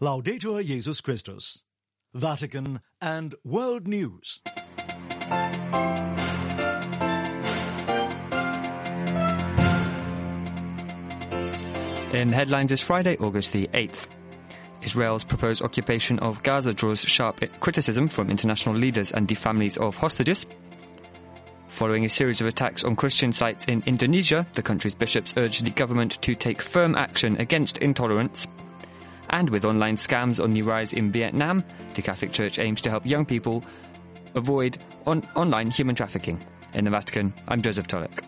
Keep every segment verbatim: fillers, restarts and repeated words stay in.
Laudetur Jesus Christus. Vatican and World News. In headlines this Friday, August the eighth. Israel's proposed occupation of Gaza draws sharp criticism from international leaders and the families of hostages. Following a series of attacks on Christian sites in Indonesia, the country's bishops urged the government to take firm action against intolerance. And with online scams on the rise in Vietnam, the Catholic Church aims to help young people avoid on- online human trafficking. In the Vatican, I'm Joseph Tulloch.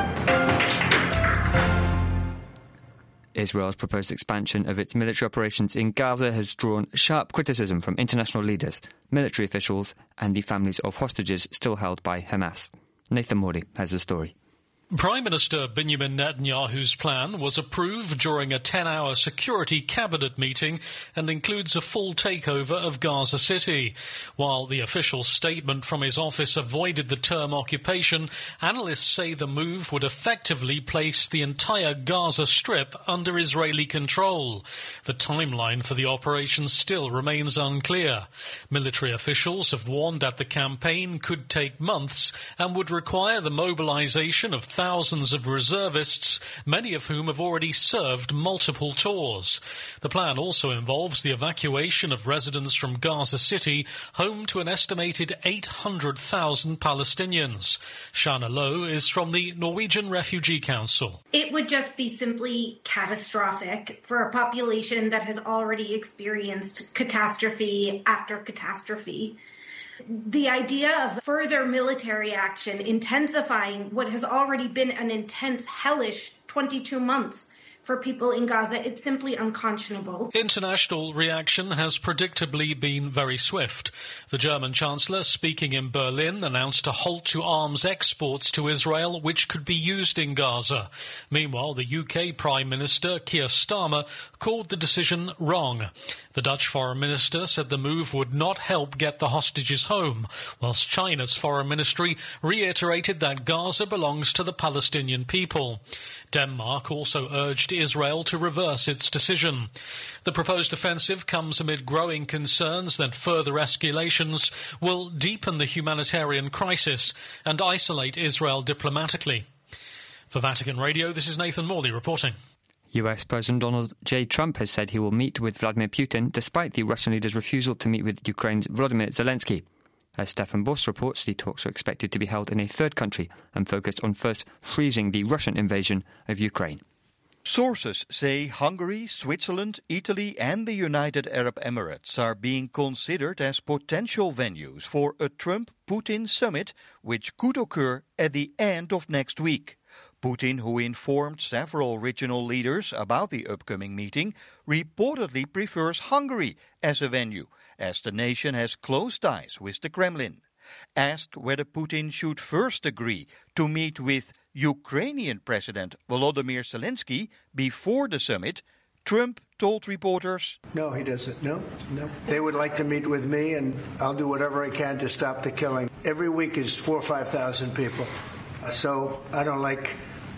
Israel's proposed expansion of its military operations in Gaza has drawn sharp criticism from international leaders, military officials, and the families of hostages still held by Hamas. Nathan Morley has the story. Prime Minister Benjamin Netanyahu's plan was approved during a ten-hour security cabinet meeting and includes a full takeover of Gaza City. While the official statement from his office avoided the term occupation, analysts say the move would effectively place the entire Gaza Strip under Israeli control. The timeline for the operation still remains unclear. Military officials have warned that the campaign could take months and would require the mobilization of thousands of reservists, many of whom have already served multiple tours. The plan also involves the evacuation of residents from Gaza City, home to an estimated eight hundred thousand Palestinians. Shana Lowe is from the Norwegian Refugee Council. It would just be simply catastrophic for a population that has already experienced catastrophe after catastrophe. The idea of further military action intensifying what has already been an intense, hellish twenty-two months for people in Gaza, it's simply unconscionable. International reaction has predictably been very swift. The German Chancellor, speaking in Berlin, announced a halt to arms exports to Israel, which could be used in Gaza. Meanwhile, the U K Prime Minister, Keir Starmer, called the decision wrong. The Dutch Foreign Minister said the move would not help get the hostages home, whilst China's Foreign Ministry reiterated that Gaza belongs to the Palestinian people. Denmark also urged Israel to reverse its decision. The proposed offensive comes amid growing concerns that further escalations will deepen the humanitarian crisis and isolate Israel diplomatically. For Vatican Radio, this is Nathan Morley reporting. U S President Donald J. Trump has said he will meet with Vladimir Putin despite the Russian leader's refusal to meet with Ukraine's Volodymyr Zelensky. As Stefan Boss reports, the talks are expected to be held in a third country and focused on first freezing the Russian invasion of Ukraine. Sources say Hungary, Switzerland, Italy and the United Arab Emirates are being considered as potential venues for a Trump-Putin summit, which could occur at the end of next week. Putin, who informed several regional leaders about the upcoming meeting, reportedly prefers Hungary as a venue, as the nation has close ties with the Kremlin. Asked whether Putin should first agree to meet with Ukrainian President Volodymyr Zelensky before the summit, Trump told reporters, No, he doesn't. No, no. They would like to meet with me, and I'll do whatever I can to stop the killing. Every week is four or five thousand people. So I don't like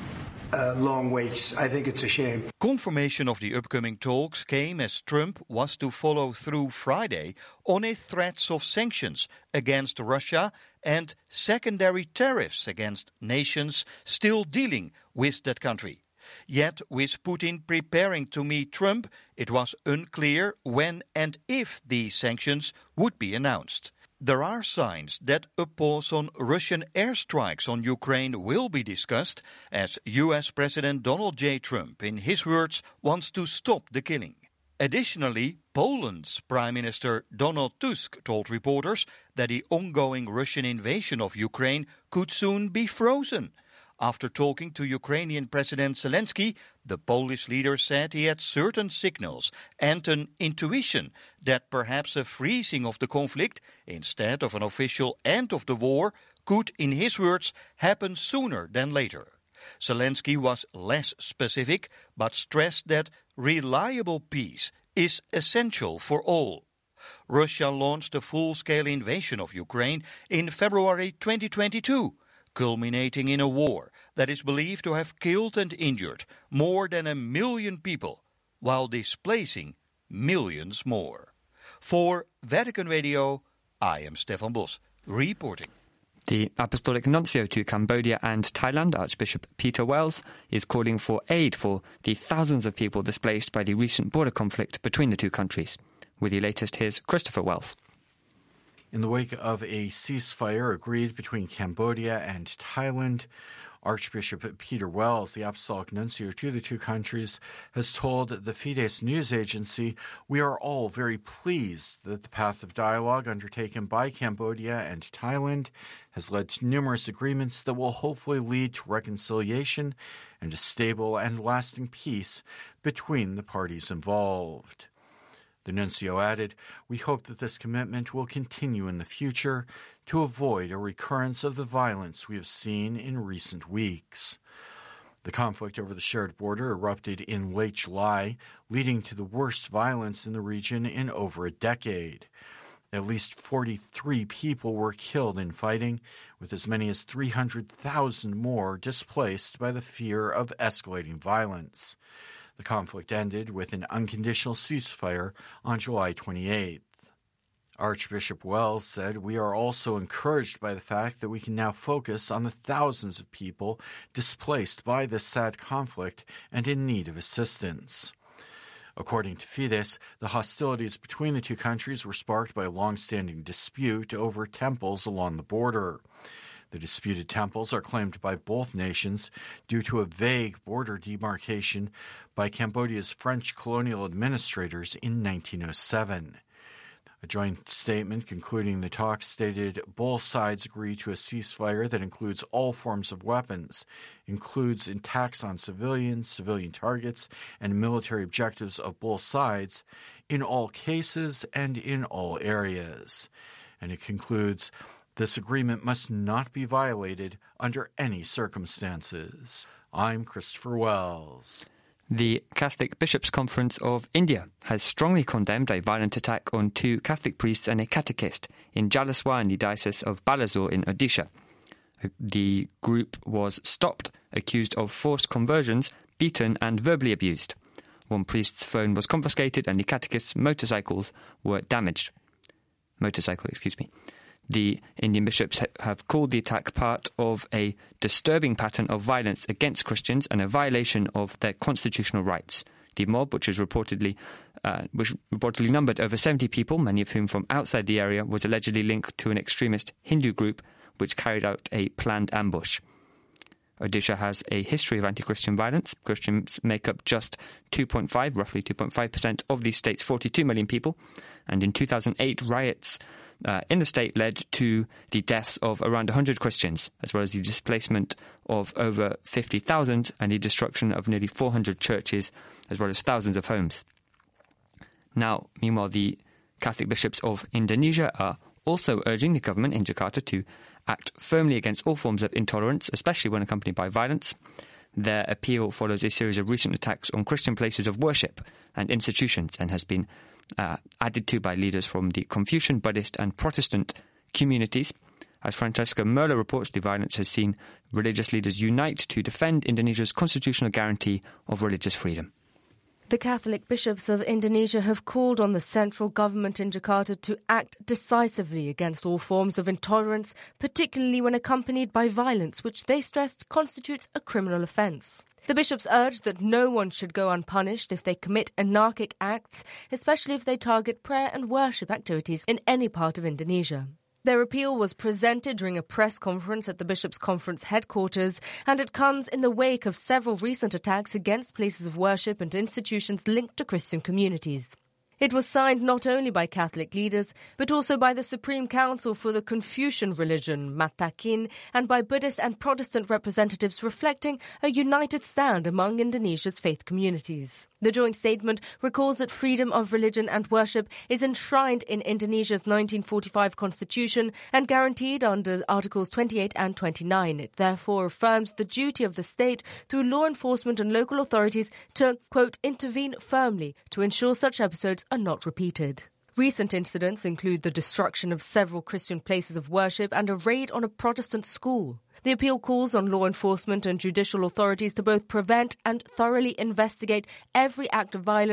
Uh, long waits. I think it's a shame. Confirmation of the upcoming talks came as Trump was to follow through Friday on his threats of sanctions against Russia and secondary tariffs against nations still dealing with that country. Yet, with Putin preparing to meet Trump, it was unclear when and if these sanctions would be announced. There are signs that a pause on Russian airstrikes on Ukraine will be discussed, as U S President Donald J. Trump, in his words, wants to stop the killing. Additionally, Poland's Prime Minister Donald Tusk told reporters that the ongoing Russian invasion of Ukraine could soon be frozen. After talking to Ukrainian President Zelensky, the Polish leader said he had certain signals and an intuition that perhaps a freezing of the conflict, instead of an official end of the war, could, in his words, happen sooner than later. Zelensky was less specific, but stressed that reliable peace is essential for all. Russia launched a full-scale invasion of Ukraine in February twenty twenty-two, culminating in a war that is believed to have killed and injured more than a million people, while displacing millions more. For Vatican Radio, I am Stefan Bos, reporting. The Apostolic Nuncio to Cambodia and Thailand, Archbishop Peter Wells, is calling for aid for the thousands of people displaced by the recent border conflict between the two countries. With the latest, here's Christopher Wells. In the wake of a ceasefire agreed between Cambodia and Thailand, Archbishop Peter Wells, the Apostolic Nuncio to the two countries, has told the Fides news agency, "We are all very pleased that the path of dialogue undertaken by Cambodia and Thailand has led to numerous agreements that will hopefully lead to reconciliation and a stable and lasting peace between the parties involved." The nuncio added, "We hope that this commitment will continue in the future to avoid a recurrence of the violence we have seen in recent weeks." The conflict over the shared border erupted in late July, leading to the worst violence in the region in over a decade. At least forty-three people were killed in fighting, with as many as three hundred thousand more displaced by the fear of escalating violence. The conflict ended with an unconditional ceasefire on July twenty-eighth. Archbishop Wells said, "We are also encouraged by the fact that we can now focus on the thousands of people displaced by this sad conflict and in need of assistance." According to Fides, the hostilities between the two countries were sparked by a long-standing dispute over temples along the border. The disputed temples are claimed by both nations due to a vague border demarcation by Cambodia's French colonial administrators in nineteen oh seven. A joint statement concluding the talks stated both sides agree to a ceasefire that includes all forms of weapons, includes attacks on civilians, civilian targets, and military objectives of both sides in all cases and in all areas. And it concludes, "This agreement must not be violated under any circumstances." I'm Christopher Wells. The Catholic Bishops' Conference of India has strongly condemned a violent attack on two Catholic priests and a catechist in Jalaswar in the Diocese of Balasore in Odisha. The group was stopped, accused of forced conversions, beaten and verbally abused. One priest's phone was confiscated and the catechist's motorcycles were damaged. Motorcycle, excuse me. The Indian bishops have called the attack part of a disturbing pattern of violence against Christians and a violation of their constitutional rights. The mob, which is reportedly, uh, which reportedly numbered over seventy people, many of whom from outside the area, was allegedly linked to an extremist Hindu group which carried out a planned ambush. Odisha has a history of anti-Christian violence. Christians make up just two point five, roughly two point five percent of the state's forty-two million people, and in two thousand eight, riots Uh, in the state led to the deaths of around one hundred Christians, as well as the displacement of over fifty thousand and the destruction of nearly four hundred churches, as well as thousands of homes. Now, meanwhile, the Catholic bishops of Indonesia are also urging the government in Jakarta to act firmly against all forms of intolerance, especially when accompanied by violence. Their appeal follows a series of recent attacks on Christian places of worship and institutions and has been Uh, added to by leaders from the Confucian, Buddhist and Protestant communities. As Francesca Merlo reports, the violence has seen religious leaders unite to defend Indonesia's constitutional guarantee of religious freedom. The Catholic bishops of Indonesia have called on the central government in Jakarta to act decisively against all forms of intolerance, particularly when accompanied by violence, which they stressed constitutes a criminal offence. The bishops urged that no one should go unpunished if they commit anarchic acts, especially if they target prayer and worship activities in any part of Indonesia. Their appeal was presented during a press conference at the Bishops' Conference headquarters, and it comes in the wake of several recent attacks against places of worship and institutions linked to Christian communities. It was signed not only by Catholic leaders, but also by the Supreme Council for the Confucian religion, Matakin, and by Buddhist and Protestant representatives, reflecting a united stand among Indonesia's faith communities. The joint statement recalls that freedom of religion and worship is enshrined in Indonesia's nineteen forty-five constitution and guaranteed under Articles twenty-eight and twenty-nine. It therefore affirms the duty of the state through law enforcement and local authorities to, quote, intervene firmly to ensure such episodes are not repeated. Recent incidents include the destruction of several Christian places of worship and a raid on a Protestant school. The appeal calls on law enforcement and judicial authorities to both prevent and thoroughly investigate every act of violence,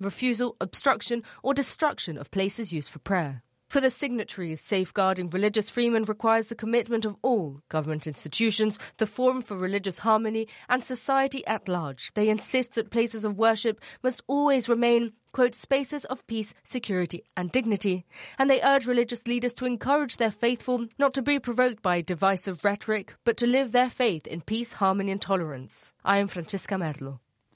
refusal, obstruction or destruction of places used for prayer. For the signatories, safeguarding religious freedom requires the commitment of all government institutions, the Forum for Religious Harmony and society at large. They insist that places of worship must always remain, quote, spaces of peace, security and dignity. And they urge religious leaders to encourage their faithful not to be provoked by divisive rhetoric, but to live their faith in peace, harmony and tolerance. I am Francisca Merlo.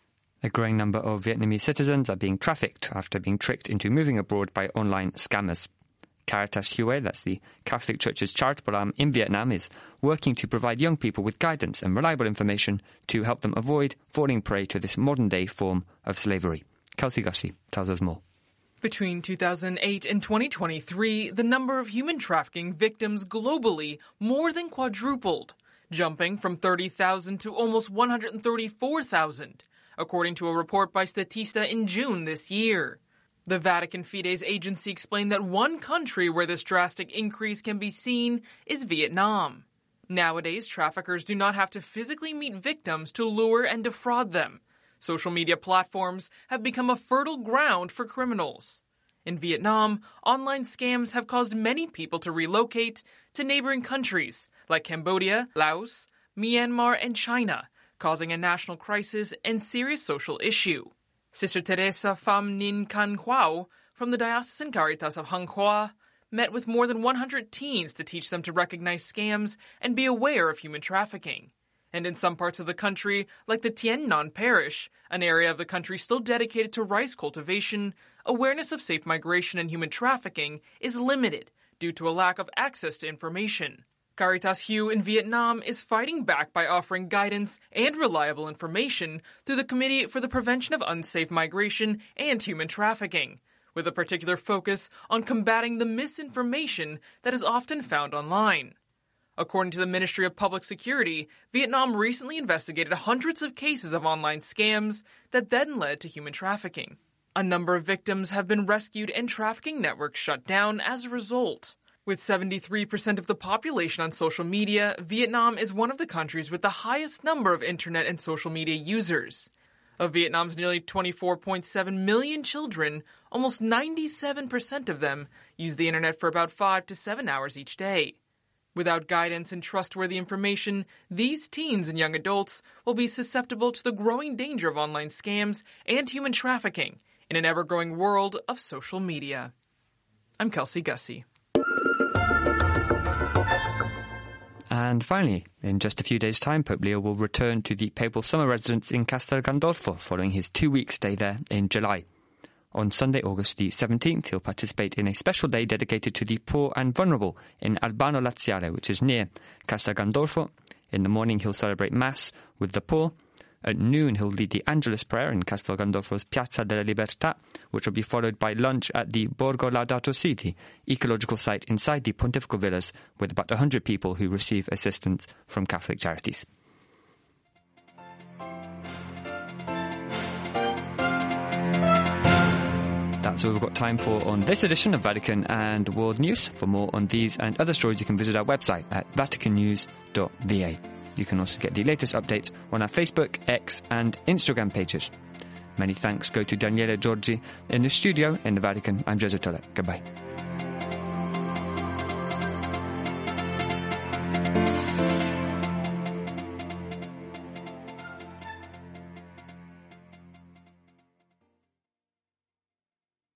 A growing number of Vietnamese citizens are being trafficked after being tricked into moving abroad by online scammers. Caritas Hue, that's the Catholic Church's charitable arm in Vietnam, is working to provide young people with guidance and reliable information to help them avoid falling prey to this modern-day form of slavery. Kelsey Gussie tells us more. Between two thousand eight and twenty twenty-three, the number of human trafficking victims globally more than quadrupled, jumping from thirty thousand to almost one hundred thirty-four thousand, according to a report by Statista in June this year. The Vatican Fides agency explained that one country where this drastic increase can be seen is Vietnam. Nowadays, traffickers do not have to physically meet victims to lure and defraud them. Social media platforms have become a fertile ground for criminals. In Vietnam, online scams have caused many people to relocate to neighboring countries like Cambodia, Laos, Myanmar, and China, causing a national crisis and serious social issue. Sister Teresa Pham Ninh Can Huao from the Diocesan Caritas of Hang Hoa met with more than one hundred teens to teach them to recognize scams and be aware of human trafficking. And in some parts of the country, like the Tien Nan Parish, an area of the country still dedicated to rice cultivation, awareness of safe migration and human trafficking is limited due to a lack of access to information. Caritas Hue in Vietnam is fighting back by offering guidance and reliable information through the Committee for the Prevention of Unsafe Migration and Human Trafficking, with a particular focus on combating the misinformation that is often found online. According to the Ministry of Public Security, Vietnam recently investigated hundreds of cases of online scams that then led to human trafficking. A number of victims have been rescued and trafficking networks shut down as a result. With seventy-three percent of the population on social media, Vietnam is one of the countries with the highest number of internet and social media users. Of Vietnam's nearly twenty-four point seven million children, almost ninety-seven percent of them use the internet for about five to seven hours each day. Without guidance and trustworthy information, these teens and young adults will be susceptible to the growing danger of online scams and human trafficking in an ever-growing world of social media. I'm Kelsey Gussie. And finally, in just a few days' time, Pope Leo will return to the papal summer residence in Castel Gandolfo following his two-week stay there in July. On Sunday, August the seventeenth, he'll participate in a special day dedicated to the poor and vulnerable in Albano Laziale, which is near Castel Gandolfo. In the morning, he'll celebrate Mass with the poor. At noon, he'll lead the Angelus prayer in Castel Gandolfo's Piazza della Libertà, which will be followed by lunch at the Borgo Laudato Si, the ecological site inside the Pontifical Villas, with about one hundred people who receive assistance from Catholic charities. That's all we've got time for on this edition of Vatican and World News. For more on these and other stories, you can visit our website at vatican news dot v a. You can also get the latest updates on our Facebook, X and Instagram pages. Many thanks go to Daniele Giorgi in the studio in the Vatican. I'm Joseph Tollett. Goodbye.